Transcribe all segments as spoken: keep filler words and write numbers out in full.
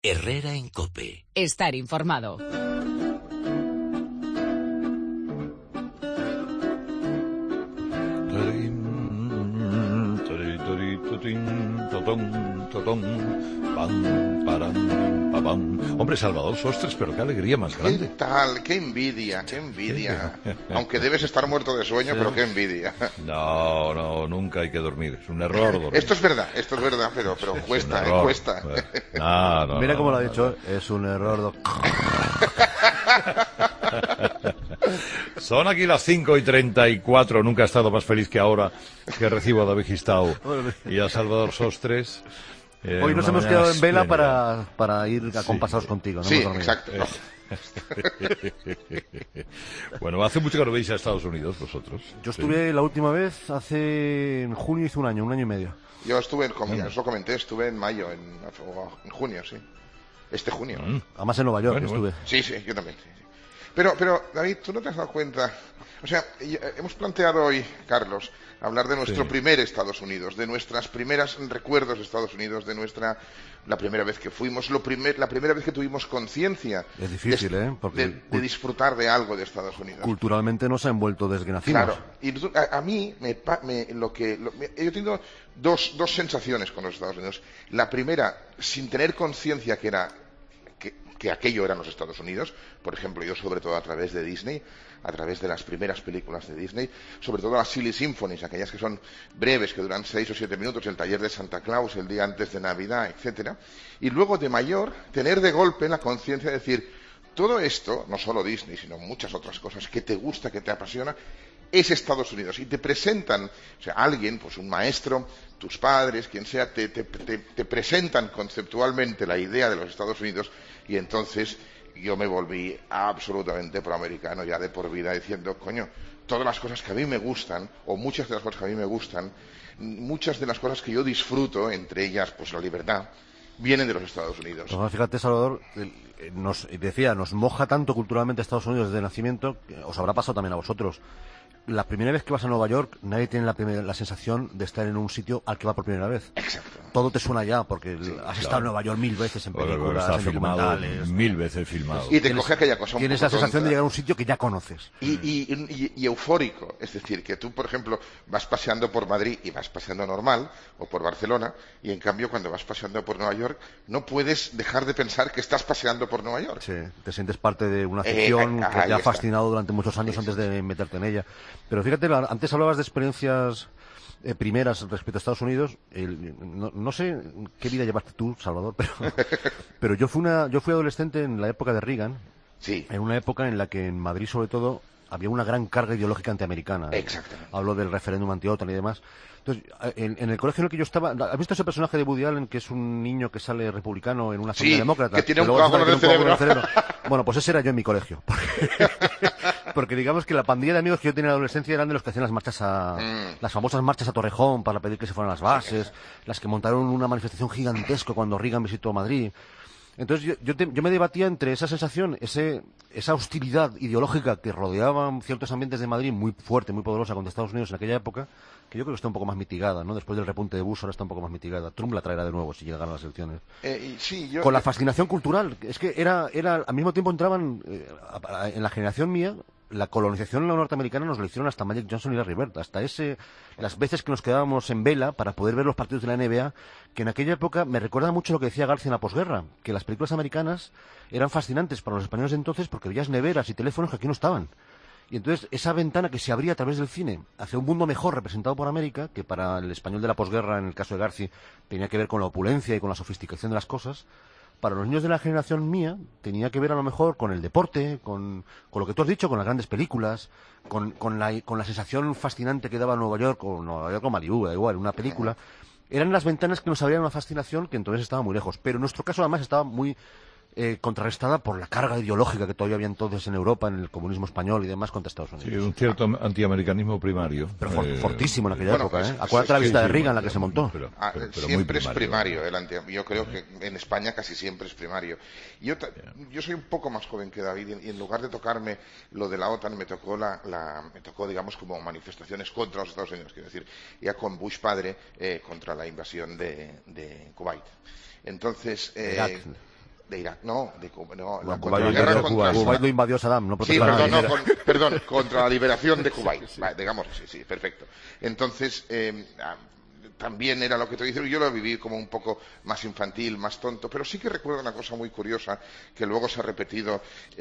Herrera en COPE. Estar informado. Hombre, Salvador Sostres, pero qué alegría más grande. ¿Qué tal? Qué envidia, qué envidia. Aunque debes estar muerto de sueño, sí. Pero qué envidia. No, no, nunca hay que dormir. Es un error dormir. Esto es verdad, esto es verdad, pero, pero cuesta, eh, cuesta. No, no, Mira no, cómo no, lo ha no, dicho, no. es un error. Do... Son aquí las cinco y treinta y cuatro. Nunca he estado más feliz que ahora que recibo a David Gistau y a Salvador Sostres. Eh, Hoy nos hemos quedado en vela para, para ir acompasados sí. contigo, ¿no? Sí, exacto. No. Bueno, hace mucho que no veis a Estados Unidos vosotros. Yo estuve sí. la última vez hace en junio, hice un año, un año y medio. Yo estuve, como ya os lo comenté, estuve en mayo, en, en junio, sí. Este junio. Mm. Además en Nueva York bueno, estuve. Sí, sí, yo también. Sí, sí. Pero, pero, David, ¿tú no te has dado cuenta? O sea, hemos planteado hoy, Carlos, hablar de nuestro sí. primer Estados Unidos, de nuestras primeras recuerdos de Estados Unidos, de nuestra la primera vez que fuimos, lo primer, la primera vez que tuvimos conciencia es difícil, de, ¿eh? Porque de, de disfrutar de algo de Estados Unidos. Culturalmente nos ha envuelto desde que nacimos. Claro, y a, a mí me, me, lo que lo, me, yo he tenido dos, dos sensaciones con los Estados Unidos. La primera, sin tener conciencia que era que, que aquello eran los Estados Unidos, por ejemplo, yo sobre todo a través de Disney, a través de las primeras películas de Disney, sobre todo las Silly Symphonies, aquellas que son breves, que duran seis o siete minutos, el taller de Santa Claus, el día antes de Navidad, etcétera. Y luego de mayor, tener de golpe la conciencia de decir, todo esto, no solo Disney, sino muchas otras cosas que te gusta, que te apasiona, es Estados Unidos. Y te presentan, o sea, alguien, pues un maestro, tus padres, quien sea, te, te, te, te presentan conceptualmente la idea de los Estados Unidos y entonces yo me volví absolutamente proamericano ya de por vida diciendo, coño, todas las cosas que a mí me gustan, o muchas de las cosas que a mí me gustan, muchas de las cosas que yo disfruto, entre ellas, pues la libertad, vienen de los Estados Unidos. Pues fíjate, Salvador, nos decía, nos moja tanto culturalmente Estados Unidos desde nacimiento, que os habrá pasado también a vosotros. La primera vez que vas a Nueva York, nadie tiene la, primera, la sensación de estar en un sitio al que va por primera vez. Exacto. Todo te suena ya, porque sí, has claro. estado en Nueva York mil veces en películas, en documentales. Mil veces filmado. Y te coge aquella cosa un Tienes poco la sensación tonta. de llegar a un sitio que ya conoces. Y, y, y, y eufórico. Es decir, que tú, por ejemplo, vas paseando por Madrid y vas paseando normal, o por Barcelona, y en cambio cuando vas paseando por Nueva York, no puedes dejar de pensar que estás paseando por Nueva York. Sí, te sientes parte de una ficción eh, que te ha fascinado durante muchos años sí, antes sí. de meterte en ella. Pero fíjate, antes hablabas de experiencias eh, primeras respecto a Estados Unidos. El, no, no sé qué vida llevaste tú, Salvador, pero, pero yo fui una, yo fui adolescente en la época de Reagan. Sí. En una época en la que en Madrid, sobre todo, había una gran carga ideológica antiamericana. Exactamente. Hablo del referéndum anti-OTAN y demás. Entonces, en, en el colegio en el que yo estaba, ¿has visto ese personaje de Woody Allen que es un niño que sale republicano en una familia sí, demócrata? que tiene un coágulo en el cerebro. cerebro? Bueno, pues ese era yo en mi colegio. Porque, porque digamos que la pandilla de amigos que yo tenía en la adolescencia eran de los que hacían las marchas a, mm. las famosas marchas a Torrejón para pedir que se fueran las bases, las que montaron una manifestación gigantesca cuando Reagan visitó Madrid. Entonces yo, yo, te, yo me debatía entre esa sensación, ese, esa hostilidad ideológica que rodeaban ciertos ambientes de Madrid muy fuerte, muy poderosa contra Estados Unidos en aquella época, que yo creo que está un poco más mitigada, ¿no? Después del repunte de Bush ahora está un poco más mitigada. Trump la traerá de nuevo si llegan las elecciones. Eh, y sí, yo... Con la fascinación cultural, es que era, era al mismo tiempo entraban, eh, en la generación mía, la colonización norteamericana nos lo hicieron hasta Magic Johnson y Larry Bird, hasta ese, las veces que nos quedábamos en vela para poder ver los partidos de la N B A, que en aquella época me recuerda mucho lo que decía García en la posguerra, que las películas americanas eran fascinantes para los españoles de entonces porque veías neveras y teléfonos que aquí no estaban. Y entonces esa ventana que se abría a través del cine hacia un mundo mejor representado por América, que para el español de la posguerra, en el caso de García, tenía que ver con la opulencia y con la sofisticación de las cosas, para los niños de la generación mía tenía que ver a lo mejor con el deporte, con, con lo que tú has dicho, con las grandes películas, con, con, la, con la sensación fascinante que daba Nueva York, o Nueva York o Malibú, da igual, una película. Eran las ventanas que nos abrían una fascinación que entonces estaba muy lejos. Pero en nuestro caso además estaba muy eh, contrarrestada por la carga ideológica que todavía había entonces en Europa, en el comunismo español y demás contra Estados Unidos. Sí, un cierto antiamericanismo primario. Pero for, eh, fortísimo en aquella bueno, época, es, ¿eh? Acuérdate la visita sí, de Reagan, sí, la que se montó. Pero, ah, pero, pero siempre muy es primario. El anti, yo creo que en España casi siempre es primario. Yo, yeah. yo soy un poco más joven que David y en lugar de tocarme lo de la OTAN me tocó, la, la, me tocó digamos, como manifestaciones contra los Estados Unidos. Quiero decir, ya con Bush padre eh, contra la invasión de, de Kuwait. Entonces... Eh, De Irak, no, de Cuba, no, Bueno, la, contra la Kuwait guerra lo- contra Kuwait lo invadió Saddam, no Sí, protestaba perdón, nadie. no, con- perdón, contra la liberación de Kuwait. Vale, digamos, sí, sí, perfecto. Entonces, eh, ah, también era lo que te dices, yo lo viví como un poco más infantil, más tonto, pero sí que recuerdo una cosa muy curiosa que luego se ha repetido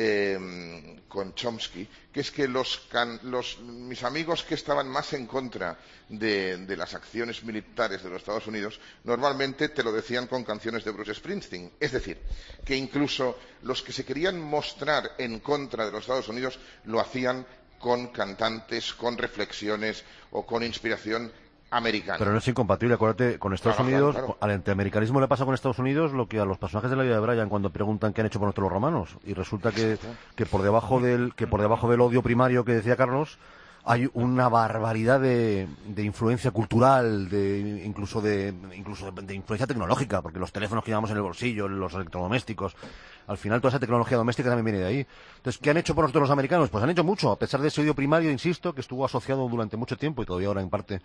eh, con Chomsky, que es que los, can, los mis amigos que estaban más en contra de, de las acciones militares de los Estados Unidos normalmente te lo decían con canciones de Bruce Springsteen. Es decir, que incluso los que se querían mostrar en contra de los Estados Unidos lo hacían con cantantes, con reflexiones o con inspiración americana. Pero no es incompatible, acuérdate, con Estados Claro, Unidos, claro, claro. al antiamericanismo le pasa con Estados Unidos lo que a los personajes de la vida de Brian cuando preguntan qué han hecho por nosotros los romanos. Y resulta que, que por debajo del, que por debajo del odio primario que decía Carlos, hay una barbaridad de, de influencia cultural, de incluso de incluso de, de influencia tecnológica, porque los teléfonos que llevamos en el bolsillo, los electrodomésticos, al final toda esa tecnología doméstica también viene de ahí. Entonces, ¿qué han hecho por nosotros los americanos? Pues han hecho mucho, a pesar de ese odio primario, insisto, que estuvo asociado durante mucho tiempo y todavía ahora en parte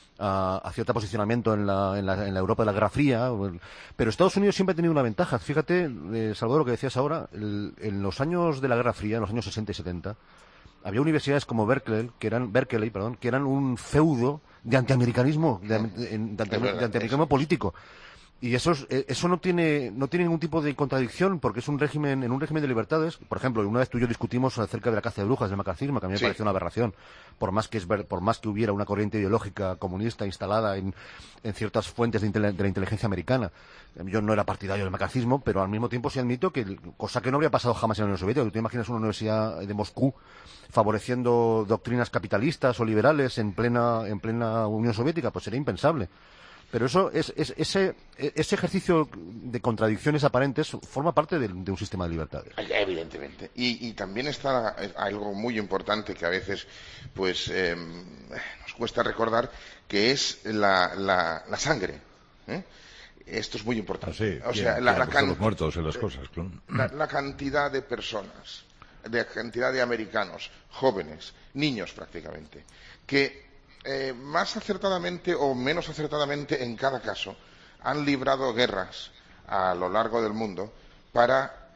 a, a cierto posicionamiento en la, en, la, en la Europa de la Guerra Fría. Pero Estados Unidos siempre ha tenido una ventaja. Fíjate, eh, Salvador, lo que decías ahora, el, en los años de la Guerra Fría, en los años sesenta y setenta, había universidades como Berkeley, que eran, Berkeley, perdón, que eran un feudo de antiamericanismo, de, de, de, de, anti, de antiamericanismo político. Y eso, es, eso no tiene no tiene ningún tipo de contradicción porque es un régimen, en un régimen de libertades. Por ejemplo, una vez tú y yo discutimos acerca de la caza de brujas, del macartismo, que a mí me sí. pareció una aberración. Por más que es ver, por más que hubiera una corriente ideológica comunista instalada en, en ciertas fuentes de, de la inteligencia americana. Yo no era partidario del macartismo, pero al mismo tiempo sí admito que, cosa que no habría pasado jamás en la Unión Soviética. ¿Tú te imaginas una universidad de Moscú favoreciendo doctrinas capitalistas o liberales en plena, en plena Unión Soviética? Pues sería impensable. Pero eso es, es, ese, ese ejercicio de contradicciones aparentes forma parte de, de un sistema de libertades. Evidentemente. Y, y también está algo muy importante que a veces pues eh, nos cuesta recordar, que es la, la, la sangre. ¿eh? Esto es muy importante. Ah, sí, o sea, ¿quién, la, quién la, can... los muertos y las cosas, claro. la, la cantidad de personas, la cantidad de americanos, jóvenes, niños prácticamente, que Eh, más acertadamente o menos acertadamente en cada caso han librado guerras a lo largo del mundo para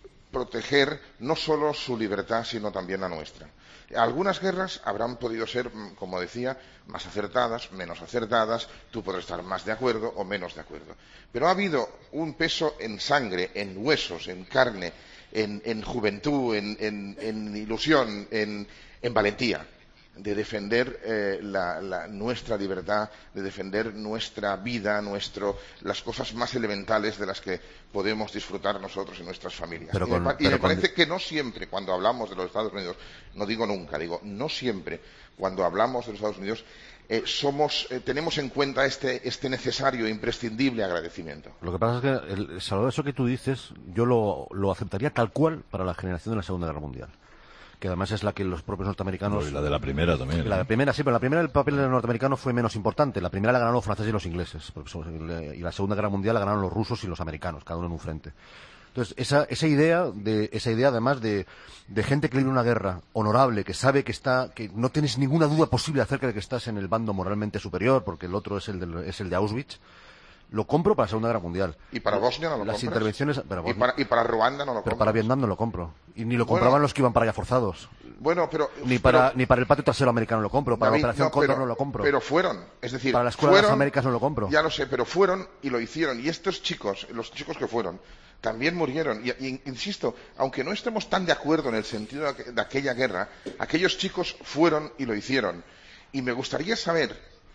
proteger no solo su libertad sino también la nuestra. Algunas guerras habrán podido ser, como decía, más acertadas, menos acertadas, tú podrás estar más de acuerdo o menos de acuerdo. Pero ha habido un peso en sangre, en huesos, en carne, en, en juventud, en, en, en ilusión, en, en valentía, de defender eh, la, la, nuestra libertad, de defender nuestra vida, nuestro, las cosas más elementales de las que podemos disfrutar nosotros y nuestras familias. Pero y con, me, y pero me con... parece que no siempre, cuando hablamos de los Estados Unidos, no digo nunca, digo no siempre, cuando hablamos de los Estados Unidos, eh, somos, eh, tenemos en cuenta este, este necesario e imprescindible agradecimiento. Lo que pasa es que, el, Salvador, eso que tú dices, yo lo, lo aceptaría tal cual para la generación de la Segunda Guerra Mundial, que además es la que los propios norteamericanos... No, y la de la primera también. La de primera, sí, pero la primera el papel de los norteamericanos fue menos importante. La primera la ganaron los franceses y los ingleses, porque son, y la Segunda Guerra Mundial la ganaron los rusos y los americanos, cada uno en un frente. Entonces, esa, esa idea, de, esa idea además de, de gente que libra una guerra honorable, que sabe que está, que no tienes ninguna duda posible acerca de que estás en el bando moralmente superior, porque el otro es el de, es el de Auschwitz, lo compro para la Segunda Guerra Mundial. ¿Y para Bosnia no lo Las compras? intervenciones, pero ¿Y, para, ¿Y para Ruanda no lo pero compras? para Vietnam no lo compro. Y ni lo compraban bueno, los que iban para allá forzados. Bueno, pero... Ni para, pero, ni para el patio trasero americano lo compro. Para David, la Operación no, Cóndor no lo compro. Pero fueron. Es decir, para la Escuela fueron, de las Américas no lo compro. Ya lo sé, pero fueron y lo hicieron. Y estos chicos, los chicos que fueron, también murieron. Y, y insisto, aunque no estemos tan de acuerdo en el sentido de, de aquella guerra, aquellos chicos fueron y lo hicieron. Y me gustaría saber,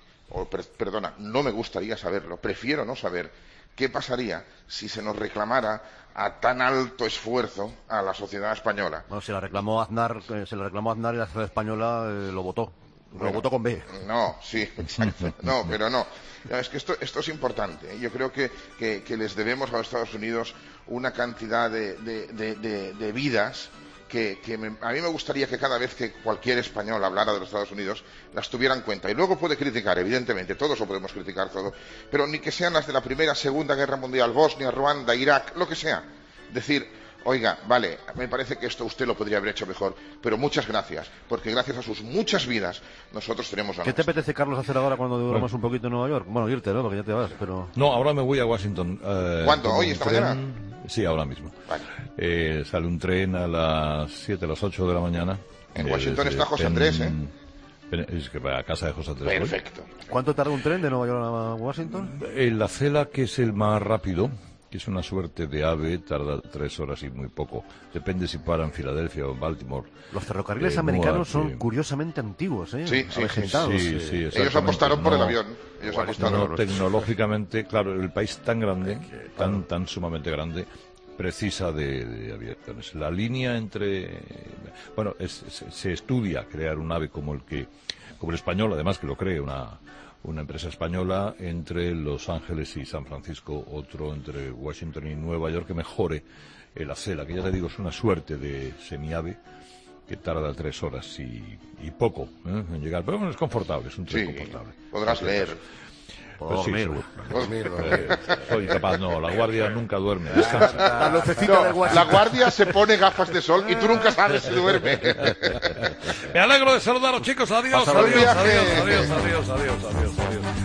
o per, perdona, no me gustaría saberlo, prefiero no saber, qué pasaría si se nos reclamara a tan alto esfuerzo a la sociedad española. Bueno, se la reclamó Aznar, se la reclamó Aznar y la sociedad española eh, lo votó. Bueno, lo votó con B. No, sí, exacto. No, pero no. Es que esto, esto es importante. Yo creo que, que, que les debemos a los Estados Unidos una cantidad de, de, de, de, de vidas que, que me, a mí me gustaría que cada vez que cualquier español hablara de los Estados Unidos las tuviera en cuenta. Y luego puede criticar, evidentemente, todos lo podemos criticar todo, pero ni que sean las de la Primera, Segunda Guerra Mundial, Bosnia, Ruanda, Irak, lo que sea. Decir, Oiga, vale, me parece que esto usted lo podría haber hecho mejor, pero muchas gracias, porque gracias a sus muchas vidas nosotros tenemos la ¿Qué te nuestra. apetece, Carlos, hacer ahora cuando duramos Bueno. un poquito en Nueva York? Bueno, irte, ¿no? Porque ya te vas, pero... No, ahora me voy a Washington. Eh, ¿Cuándo? tomo ¿Hoy, un esta tren- mañana? Sí, ahora mismo. Vale. Eh, sale un tren a las siete, a las ocho de la mañana. En Eh, Washington desde está José Penn- Andrés, ¿eh? Penn- Es que va a casa de José Andrés. voy. Perfecto. ¿Cuánto tarda un tren de Nueva York a Washington? En la Cela, que es el más rápido, que es una suerte de ave, tarda tres horas y muy poco. Depende si para en Filadelfia o en Baltimore. Los ferrocarriles Eh, americanos Newark, son sí. curiosamente antiguos, ¿eh? Sí, sí, Avejentados, sí, eh. sí, Ellos exactamente. apostaron por el No- avión. Ellos No, apostaron. no, tecnológicamente, claro, el país tan grande, tan tan sumamente grande, precisa de, de aviones. La línea entre, bueno, es- se, se estudia crear un ave como el que, como el español, además que lo cree una una empresa española entre Los Ángeles y San Francisco, otro entre Washington y Nueva York que mejore el Acela, que ya te digo es una suerte de semiave que tarda tres horas y, y poco ¿eh? en llegar, pero bueno, es confortable, es un tren Sí, confortable. podrás leer. Pues sí, Dormir. seguro. Dormir, Eh, soy capaz, no, la guardia nunca duerme, descansa. La lucecita No, de la Washington. guardia se pone gafas de sol y tú nunca sabes si duerme. Me alegro de saludaros, chicos, adiós, Pasa buen adiós, viaje. adiós, adiós, adiós, adiós, adiós, adiós, adiós.